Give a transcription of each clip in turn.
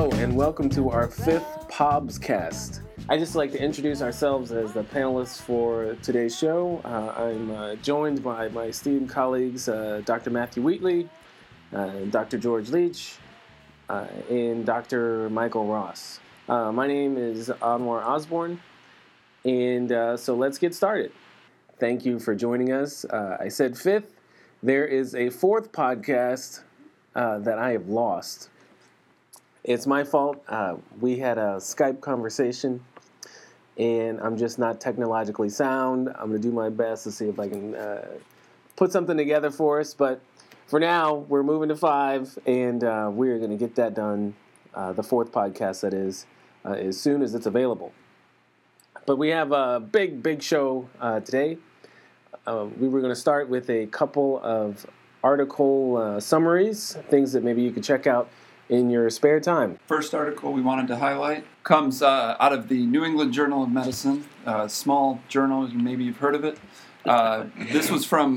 Hello, and welcome to our fifth Pobscast. I'd just like to introduce ourselves as the panelists for today's show. I'm joined by my esteemed colleagues, Dr. Matthew Wheatley, Dr. George Leach, and Dr. Michael Ross. My name is Anwar Osborne, and so let's get started. Thank you for joining us. I said fifth. There is a fourth podcast that I have lost. It's my fault. We had a Skype conversation, and I'm just not technologically sound. I'm going to do my best to see if I can put something together for us. But for now, we're moving to 5, and we're going to get that done, the fourth podcast, that is, as soon as it's available. But we have a big show today. We were going to start with a couple of article summaries, things that maybe you could check out in your spare time. First article we wanted to highlight comes out of the New England Journal of Medicine, a small journal, maybe you've heard of it. This is from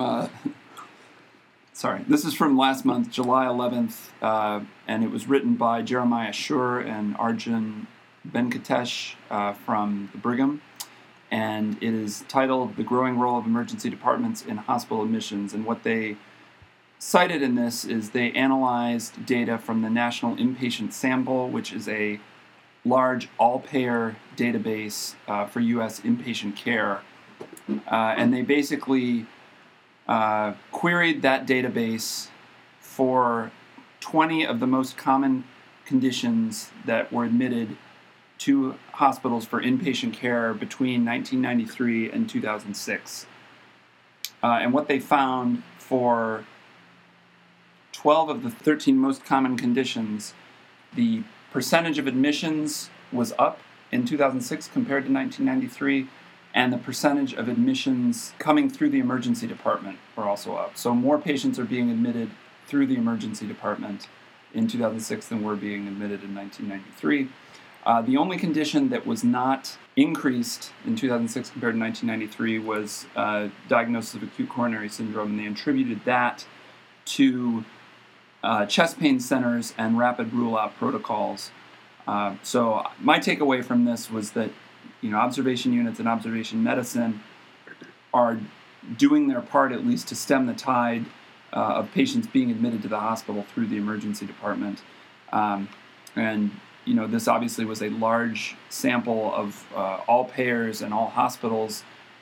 last month, July 11th, and it was written by Jeremiah Schur and Arjun Venkatesh from the Brigham, and it is titled "The Growing Role of Emergency Departments in Hospital Admissions," and what they cited in this is they analyzed data from the National Inpatient Sample, which is a large all-payer database for U.S. inpatient care. And they basically queried that database for 20 of the most common conditions that were admitted to hospitals for inpatient care between 1993 and 2006. And what they found for 12 of the 13 most common conditions, the percentage of admissions was up in 2006 compared to 1993, and the percentage of admissions coming through the emergency department were also up. So more patients are being admitted through the emergency department in 2006 than were being admitted in 1993. The only condition that was not increased in 2006 compared to 1993 was diagnosis of acute coronary syndrome, and they attributed that to chest pain centers and rapid rule-out protocols. So my takeaway from this was that, observation units and observation medicine are doing their part, at least, to stem the tide of patients being admitted to the hospital through the emergency department. This obviously was a large sample of all payers and all hospitals,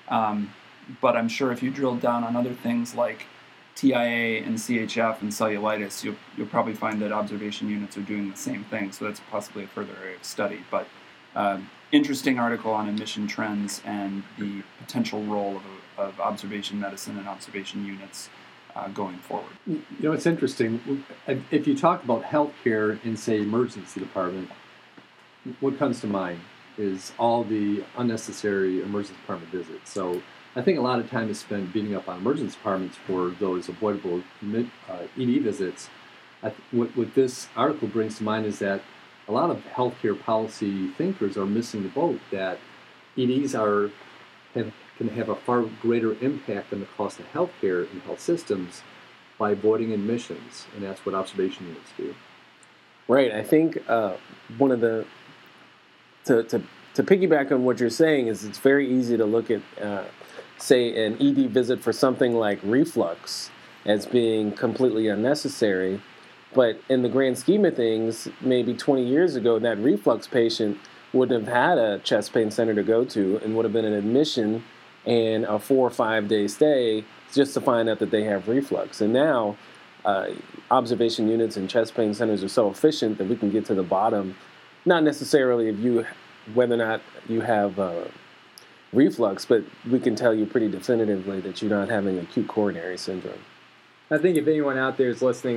but I'm sure if you drilled down on other things like TIA and CHF and cellulitis, you'll probably find that observation units are doing the same thing. So that's possibly a further area of study. But interesting article on admission trends and the potential role of observation medicine and observation units going forward. It's interesting. If you talk about healthcare in, say, emergency department, what comes to mind is all the unnecessary emergency department visits. So I think a lot of time is spent beating up on emergency departments for those avoidable ED visits. What this article brings to mind is that a lot of healthcare policy thinkers are missing the boat, that EDs can have a far greater impact on the cost of healthcare in health systems by avoiding admissions, and that's what observation units do. Right. I think one of the to piggyback on what you're saying is it's very easy to look at say an ED visit for something like reflux as being completely unnecessary. But in the grand scheme of things, maybe 20 years ago, that reflux patient wouldn't have had a chest pain center to go to and would have been an admission and a 4 or 5 day stay just to find out that they have reflux. And now observation units and chest pain centers are so efficient that we can get to the bottom, not necessarily of whether or not you have reflux, but we can tell you pretty definitively that you're not having acute coronary syndrome. I think if anyone out there is listening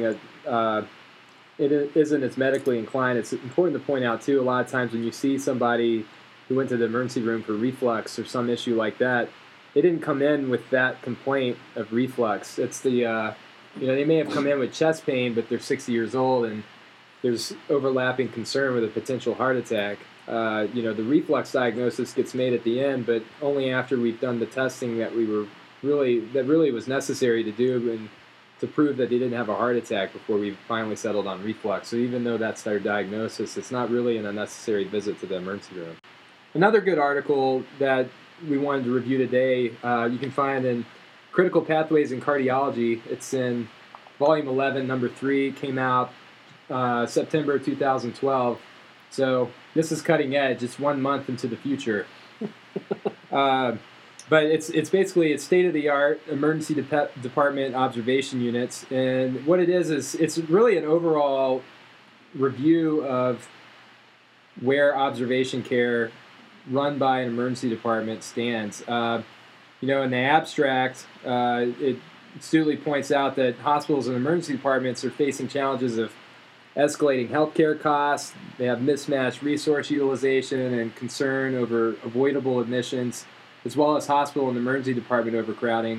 it isn't as medically inclined, it's important to point out, too, a lot of times when you see somebody who went to the emergency room for reflux or some issue like that, they didn't come in with that complaint of reflux. It's the, they may have come in with chest pain, but they're 60 years old and there's overlapping concern with a potential heart attack. The reflux diagnosis gets made at the end, but only after we've done the testing that really was necessary to do, and to prove that they didn't have a heart attack before we finally settled on reflux. So even though that's their diagnosis, it's not really an unnecessary visit to the emergency room. Another good article that we wanted to review today, you can find in Critical Pathways in Cardiology. It's in volume 11, number 3, came out September 2012. So this is cutting edge. It's 1 month into the future. But it's basically state-of-the-art emergency department observation units. And what it is it's really an overall review of where observation care run by an emergency department stands. In the abstract, it astutely points out that hospitals and emergency departments are facing challenges of escalating healthcare costs. They have mismatched resource utilization and concern over avoidable admissions, as well as hospital and emergency department overcrowding.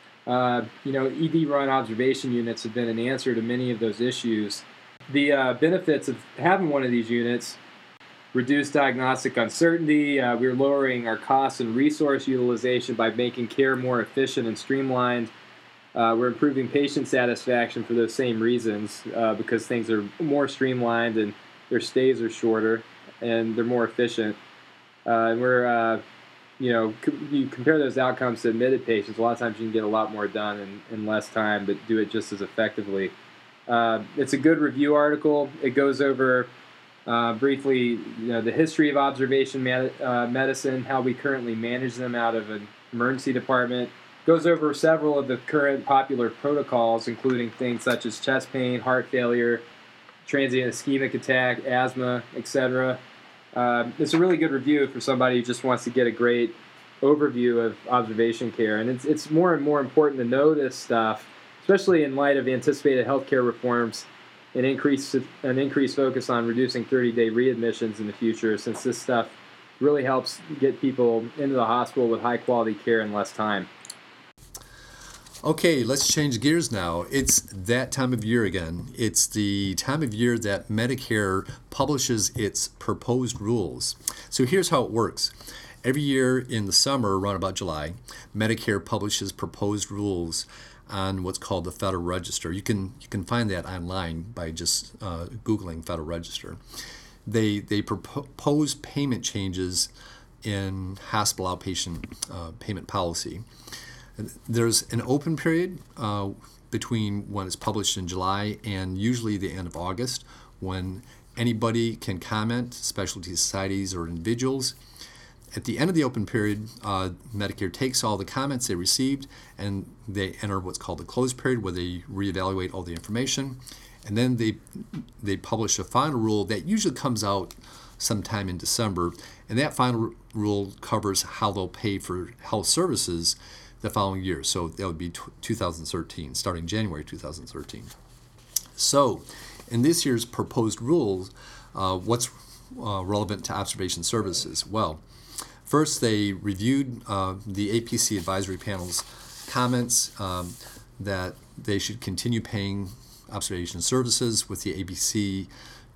ED-run observation units have been an answer to many of those issues. The benefits of having one of these units: reduce diagnostic uncertainty. We're lowering our costs and resource utilization by making care more efficient and streamlined. We're improving patient satisfaction for those same reasons, because things are more streamlined and their stays are shorter and they're more efficient. And we're, you compare those outcomes to admitted patients, a lot of times you can get a lot more done in less time, but do it just as effectively. It's a good review article. It goes over briefly, the history of observation medicine, how we currently manage them out of an emergency department. Goes over several of the current popular protocols, including things such as chest pain, heart failure, transient ischemic attack, asthma, etc. It's a really good review for somebody who just wants to get a great overview of observation care. And it's more and more important to know this stuff, especially in light of anticipated healthcare reforms and increased focus on reducing 30-day readmissions in the future, since this stuff really helps get people into the hospital with high-quality care in less time. Okay, let's change gears now. It's that time of year again. It's the time of year that Medicare publishes its proposed rules. So here's how it works. Every year in the summer, around about July, Medicare publishes proposed rules on what's called the Federal Register. You can find that online by just Googling Federal Register. They propose payment changes in hospital outpatient payment policy. There's an open period between when it's published in July and usually the end of August, when anybody can comment, specialty societies or individuals. At the end of the open period, Medicare takes all the comments they received and they enter what's called the closed period, where they reevaluate all the information. And then they publish a final rule that usually comes out sometime in December. And that final rule covers how they'll pay for health services the following year. So that would be 2013, starting January 2013. So in this year's proposed rules, what's relevant to observation services? Well, first they reviewed the APC advisory panel's comments that they should continue paying observation services with the ABC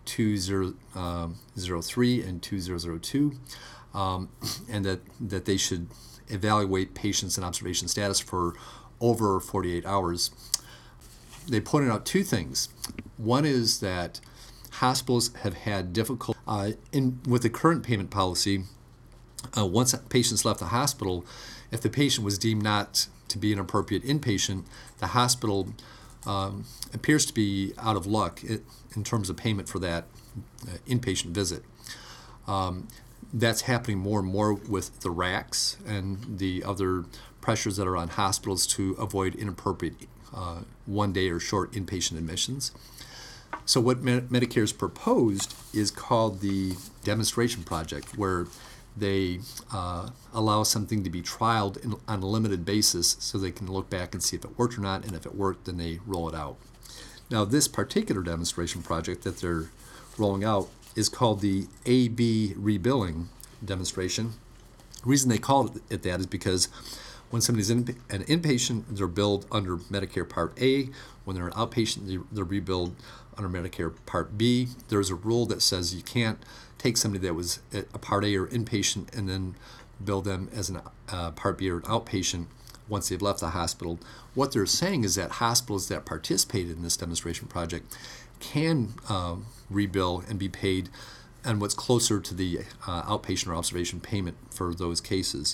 2003 and 2002, and that they should evaluate patients in observation status for over 48 hours. They pointed out two things. One is that hospitals have had difficulty with the current payment policy. Once patients left the hospital, if the patient was deemed not to be an appropriate inpatient, the hospital appears to be out of luck in terms of payment for that inpatient visit. That's happening more and more with the RACs and the other pressures that are on hospitals to avoid inappropriate one-day or short inpatient admissions. So what Medicare's proposed is called the demonstration project, where they allow something to be trialed on a limited basis so they can look back and see if it worked or not, and if it worked, then they roll it out. Now, this particular demonstration project that they're rolling out is called the AB rebilling demonstration. The reason they call it that is because when somebody's an inpatient, they're billed under Medicare Part A. When they're an outpatient, they're rebilled under Medicare Part B. There's a rule that says you can't take somebody that was a Part A or inpatient and then bill them as a Part B or an outpatient once they've left the hospital. What they're saying is that hospitals that participated in this demonstration project can rebill and be paid and what's closer to the outpatient or observation payment for those cases.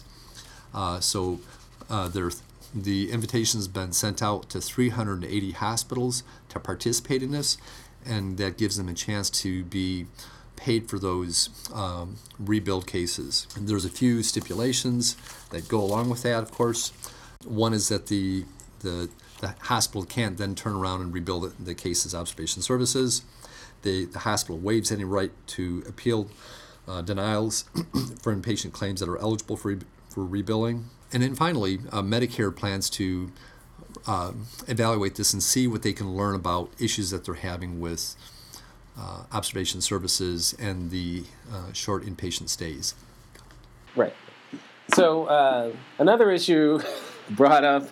The invitation has been sent out to 380 hospitals to participate in this, and that gives them a chance to be paid for those rebuild cases. And there's a few stipulations that go along with that, of course. One is that the hospital can't then turn around and rebuild the case's observation services. The hospital waives any right to appeal denials for inpatient claims that are eligible for rebilling. And then finally, Medicare plans to evaluate this and see what they can learn about issues that they're having with observation services and the short inpatient stays. Right. So another issue brought up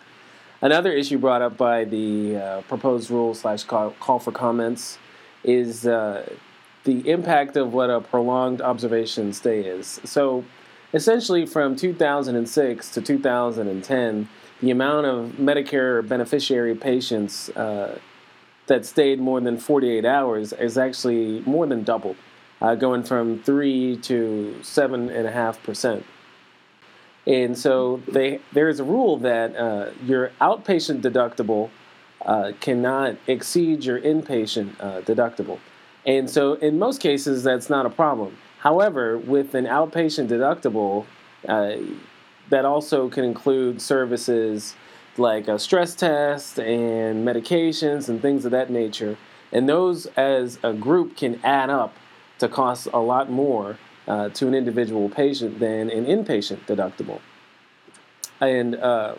by the proposed rule / call for comments is the impact of what a prolonged observation stay is. So essentially from 2006 to 2010, the amount of Medicare beneficiary patients that stayed more than 48 hours is actually more than doubled, going from 3 to 7.5%. And so there is a rule that your outpatient deductible cannot exceed your inpatient deductible. And so in most cases, that's not a problem. However, with an outpatient deductible, that also can include services like a stress test and medications and things of that nature. And those as a group can add up to cost a lot more to an individual patient than an inpatient deductible. And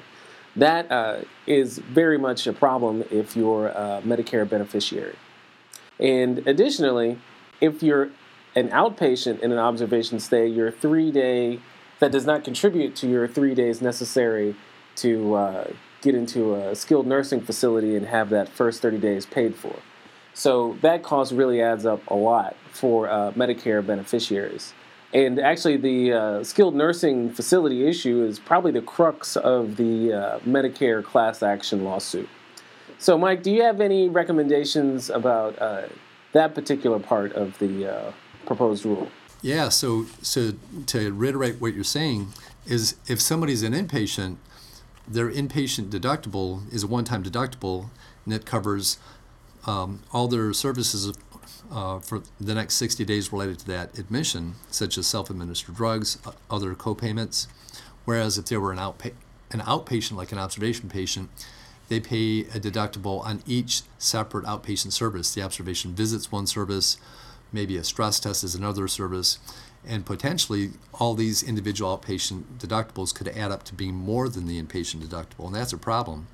that is very much a problem if you're a Medicare beneficiary. And additionally, if you're an outpatient in an observation stay, your 3-day, that does not contribute to your 3 days necessary to get into a skilled nursing facility and have that first 30 days paid for. So that cost really adds up a lot for Medicare beneficiaries. And actually the skilled nursing facility issue is probably the crux of the Medicare class action lawsuit. So Mike, do you have any recommendations about that particular part of the proposed rule? Yeah, so to reiterate what you're saying is if somebody's an inpatient, their inpatient deductible is a one-time deductible, and it covers all their services for the next 60 days related to that admission, such as self-administered drugs, other co-payments. Whereas if they were an outpatient, like an observation patient, they pay a deductible on each separate outpatient service. The observation visit's one service, maybe a stress test is another service, and potentially all these individual outpatient deductibles could add up to being more than the inpatient deductible, and that's a problem.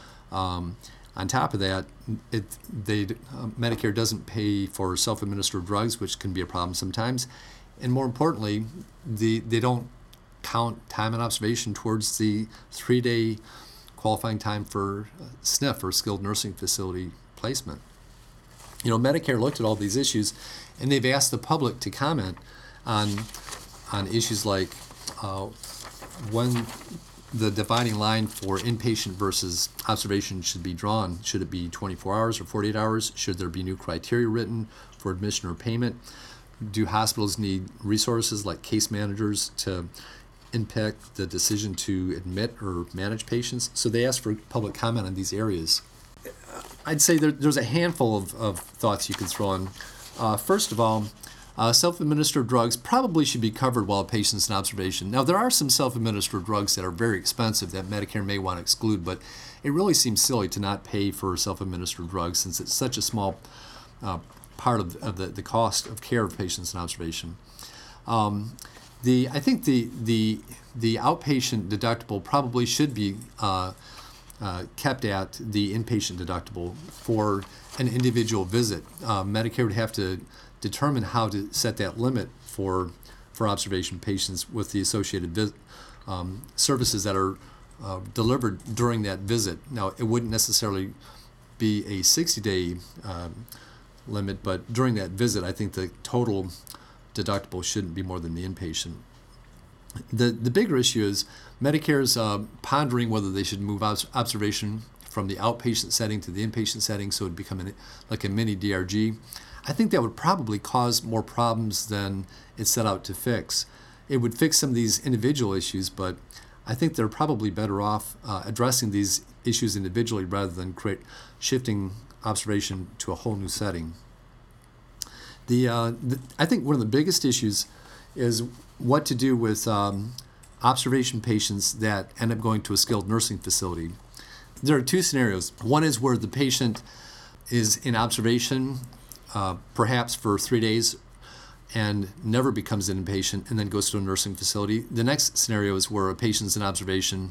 On top of that, Medicare doesn't pay for self-administered drugs, which can be a problem sometimes, and more importantly, they don't count time in observation towards the 3-day qualifying time for SNF, or skilled nursing facility placement. You know, Medicare looked at all these issues, and they've asked the public to comment on issues like when the dividing line for inpatient versus observation should be drawn. Should it be 24 hours or 48 hours? Should there be new criteria written for admission or payment? Do hospitals need resources like case managers to impact the decision to admit or manage patients? So they asked for public comment on these areas. I'd say there's a handful of thoughts you can throw in. First of all, self-administered drugs probably should be covered while a patient's in observation. Now, there are some self-administered drugs that are very expensive that Medicare may want to exclude, but it really seems silly to not pay for self-administered drugs since it's such a small part of the cost of care of patients in observation. I think the outpatient deductible probably should be kept at the inpatient deductible for an individual visit. Medicare would have to determine how to set that limit for observation patients with the associated services that are delivered during that visit. Now, it wouldn't necessarily be a 60-day limit, but during that visit, I think the total deductible shouldn't be more than the inpatient. The bigger issue is Medicare's pondering whether they should move observation from the outpatient setting to the inpatient setting, so it would become like a mini DRG. I think that would probably cause more problems than it's set out to fix. It would fix some of these individual issues, but I think they're probably better off addressing these issues individually rather than shifting observation to a whole new setting. I think one of the biggest issues is what to do with observation patients that end up going to a skilled nursing facility. There are two scenarios. One is where the patient is in observation perhaps for 3 days and never becomes an inpatient and then goes to a nursing facility. The next scenario is where a patient's in observation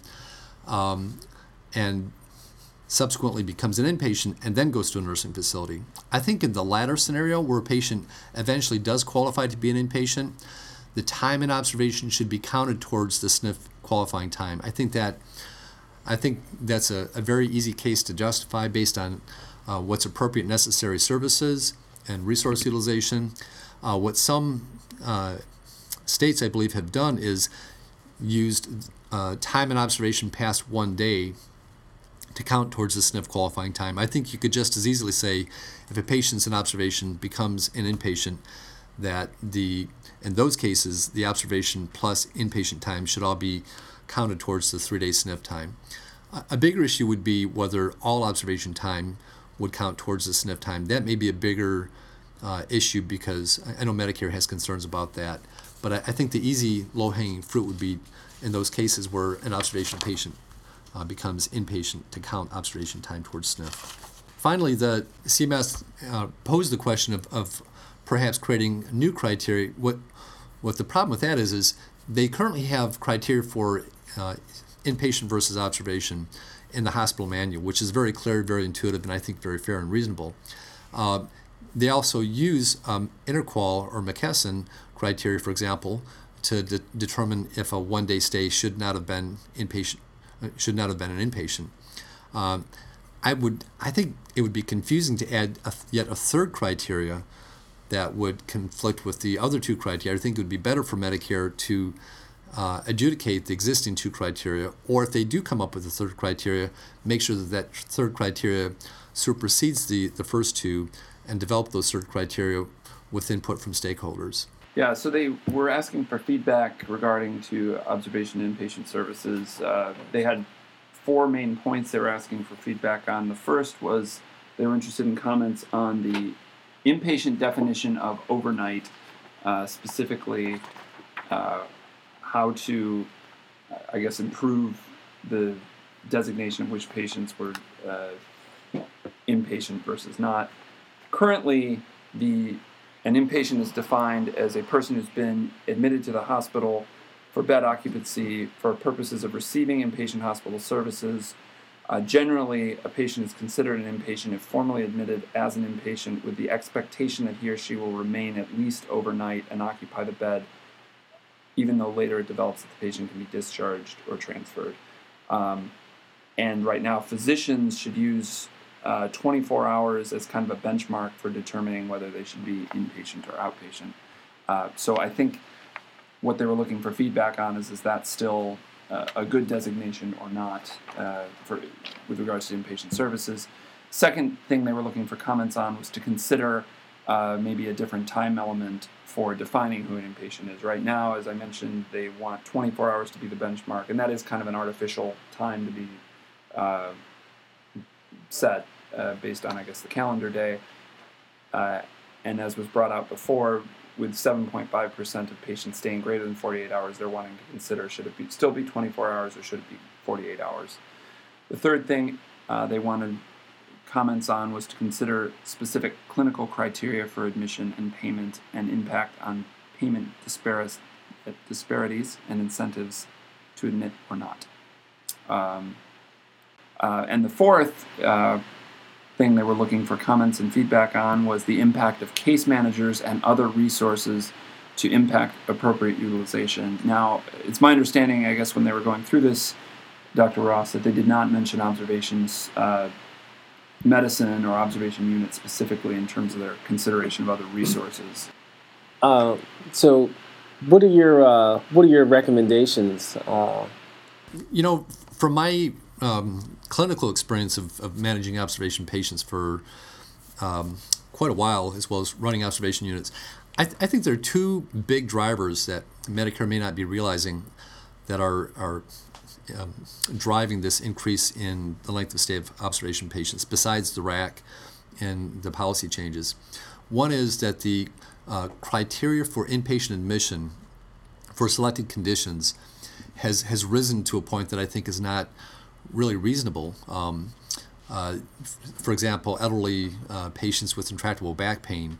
and subsequently becomes an inpatient and then goes to a nursing facility. I think in the latter scenario, where a patient eventually does qualify to be an inpatient, the time in observation should be counted towards the SNF qualifying time. I think that's a very easy case to justify based on what's appropriate necessary services and resource utilization. What some states, I believe, have done is used time in observation past 1 day to count towards the SNF qualifying time. I think you could just as easily say if a patient's in observation becomes an inpatient, that in those cases, the observation plus inpatient time should all be counted towards the 3-day SNF time. A bigger issue would be whether all observation time would count towards the SNF time. That may be a bigger issue because I know Medicare has concerns about that. But I think the easy, low-hanging fruit would be in those cases where an observation patient becomes inpatient to count observation time towards SNF. Finally, the CMS posed the question of perhaps creating new criteria. What the problem with that is they currently have criteria for inpatient versus observation in the hospital manual, which is very clear, very intuitive, and I think very fair and reasonable. They also use Interqual or McKesson criteria, for example, to determine if a 1-day stay should not have been an inpatient. I think it would be confusing to add yet a third criteria that would conflict with the other two criteria. I think it would be better for Medicare to adjudicate the existing two criteria, or if they do come up with a third criteria, make sure that third criteria supersedes the first two and develop those third criteria with input from stakeholders. Yeah, so they were asking for feedback regarding to observation inpatient services. They had 4 main points they were asking for feedback on. The first was they were interested in comments on the inpatient definition of overnight, specifically how to, improve the designation of which patients were inpatient versus not. Currently, an inpatient is defined as a person who's been admitted to the hospital for bed occupancy for purposes of receiving inpatient hospital services. Generally, a patient is considered an inpatient if formally admitted as an inpatient with the expectation that he or she will remain at least overnight and occupy the bed, even though later it develops that the patient can be discharged or transferred. And right now, physicians should use 24 hours as kind of a benchmark for determining whether they should be inpatient or outpatient. So I think what they were looking for feedback on is that still a good designation or not with regards to inpatient services. Second thing they were looking for comments on was to consider maybe a different time element for defining who an inpatient is. Right now, as I mentioned, they want 24 hours to be the benchmark, and that is kind of an artificial time to be set based on, the calendar day. And as was brought out before, with 7.5% of patients staying greater than 48 hours, they're wanting to consider, should it still be 24 hours or should it be 48 hours? The third thing they wanted comments on was to consider specific clinical criteria for admission and payment and impact on payment disparities and incentives to admit or not. And the fourth thing they were looking for comments and feedback on was the impact of case managers and other resources to impact appropriate utilization. Now, it's my understanding, when they were going through this, Dr. Ross, that they did not mention observations medicine or observation unit specifically in terms of their consideration of other resources. So What are your recommendations? From my clinical experience of managing observation patients for quite a while, as well as running observation units, I think there are two big drivers that Medicare may not be realizing that are driving this increase in the length of stay of observation patients, besides the RAC and the policy changes. One is that the criteria for inpatient admission for selected conditions has risen to a point that I think is not really reasonable. For example, elderly patients with intractable back pain,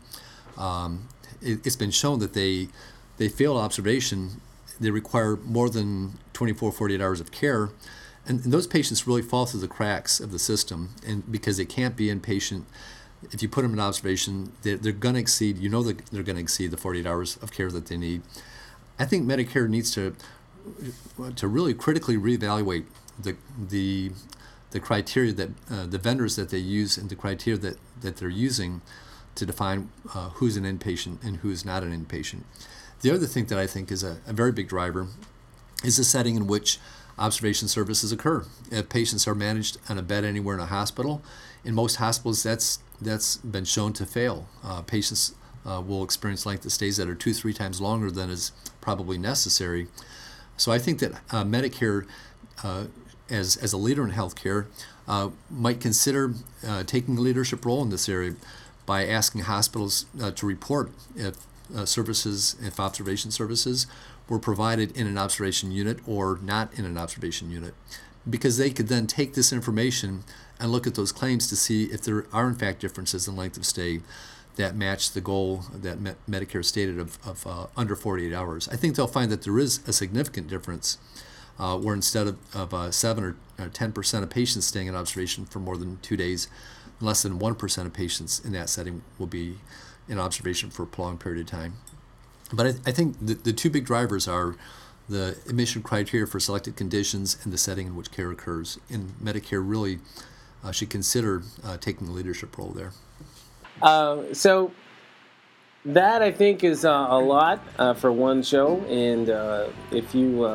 it's been shown that they fail observation. They require more than 24, 48 hours of care, and those patients really fall through the cracks of the system, and because they can't be inpatient. If you put them in observation, they're going to exceed, they're going to exceed the 48 hours of care that they need. I think Medicare needs to really critically reevaluate the criteria that the vendors that they use and the criteria that they're using to define who's an inpatient and who's not an inpatient. The other thing that I think is a very big driver is the setting in which observation services occur. If patients are managed on a bed anywhere in a hospital, in most hospitals that's been shown to fail. Patients will experience length of stays that are 2-3 times longer than is probably necessary. So I think that Medicare, as a leader in healthcare, might consider taking a leadership role in this area by asking hospitals to report if observation services were provided in an observation unit or not in an observation unit, because they could then take this information and look at those claims to see if there are in fact differences in length of stay that match the goal that Medicare stated of under 48 hours. I think they'll find that there is a significant difference where instead of 7 or 10% of patients staying in observation for more than 2 days, less than 1% of patients in that setting will be in observation for a prolonged period of time. But I think the two big drivers are the admission criteria for selected conditions and the setting in which care occurs. And Medicare really should consider taking a leadership role there. So that, I think, is a lot for one show. And if you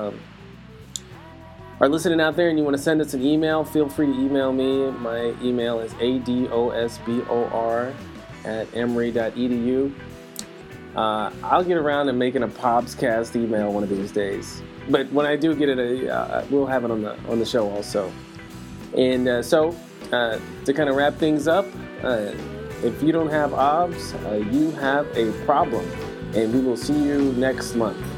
are listening out there and you want to send us an email, feel free to email me. My email is adosbor@emory.edu. I'll get around to making a Pobscast email one of these days. But when I do get it, we'll have it on the show also. And so to kind of wrap things up, if you don't have OBS, you have a problem. And we will see you next month.